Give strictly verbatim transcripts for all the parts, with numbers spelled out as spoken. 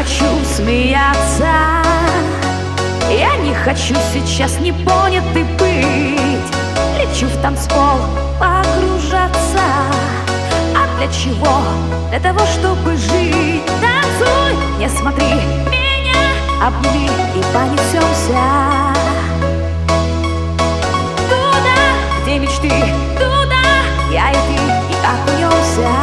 хочу смеяться, я не хочу сейчас непонятый быть. Лечу в танцпол погружаться. А для чего? Для того, чтобы жить. Танцуй, не смотри меня, обними и понесемся туда, где мечты, туда я и ты и окунемся.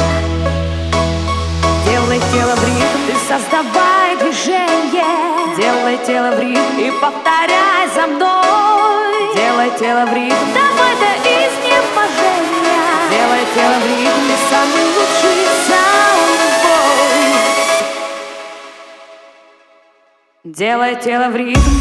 Делай тело в ритм, ты создавай движение. Делай тело в ритм и повторяй за мной. Делай тело в ритм, давай до изнеможения. Делай тело в ритм, ты самый лучший саундбой. Делай тело в ритм.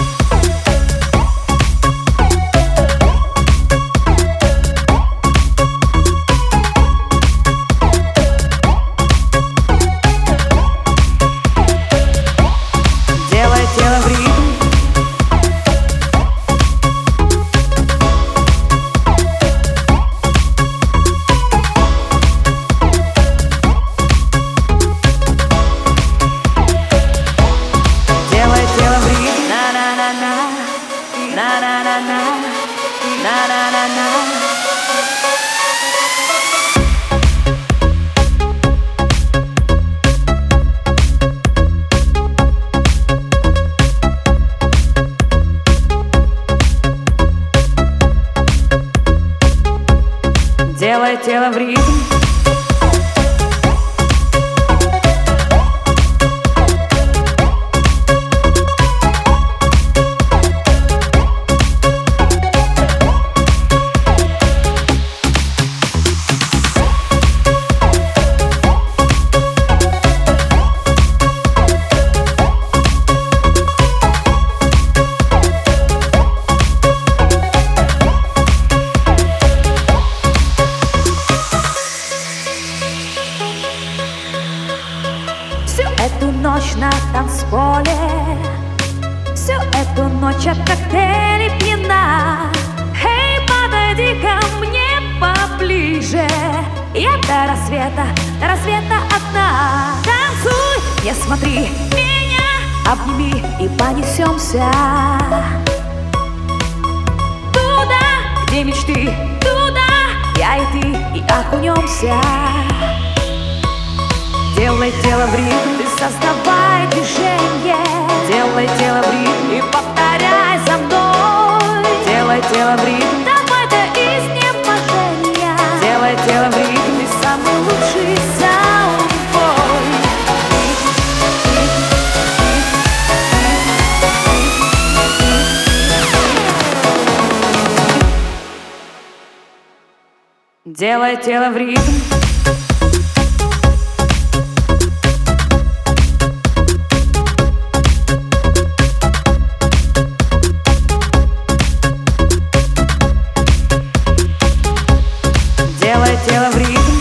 Делай тело в ритм. Эту ночь на танцполе, всю эту ночь от коктейлей пьяна. Эй, подойди ко мне поближе, я до рассвета, до рассвета одна. Танцуй, не смотри меня, обними и понесемся туда, где мечты, туда я и ты и окунемся. Делай тело в ритм, ты создавай движение. Делай тело в ритм и повторяй за мной. Делай тело в ритм, давай до изнеможения. Делай тело в ритм, ты самый лучший саундбой. Делай тело в ритм. Делай тело в ритм.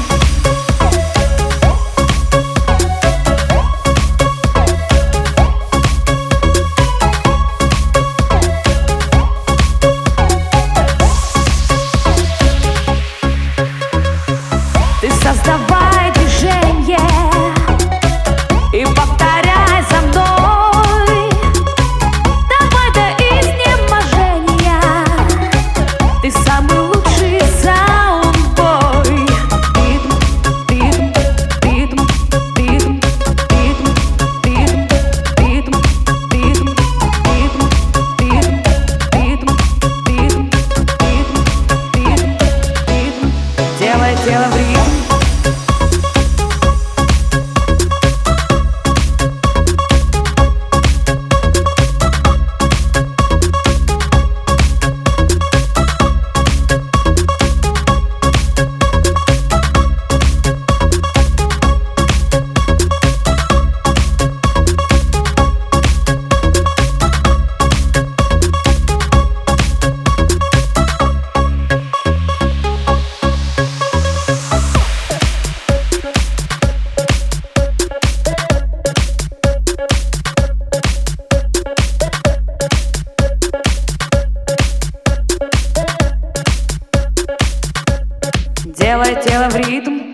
Ты создавай движение и повторяй за мной. Давай до изнеможения. Ты самый лучший саундбой. Ритм, ритм, ритм, ритм, ритм, ритм, ритм, ритм, ритм, ритм, ритм, ритм, ритм, ритм, ритм. Делай тело в ритм. Делай тело в ритм.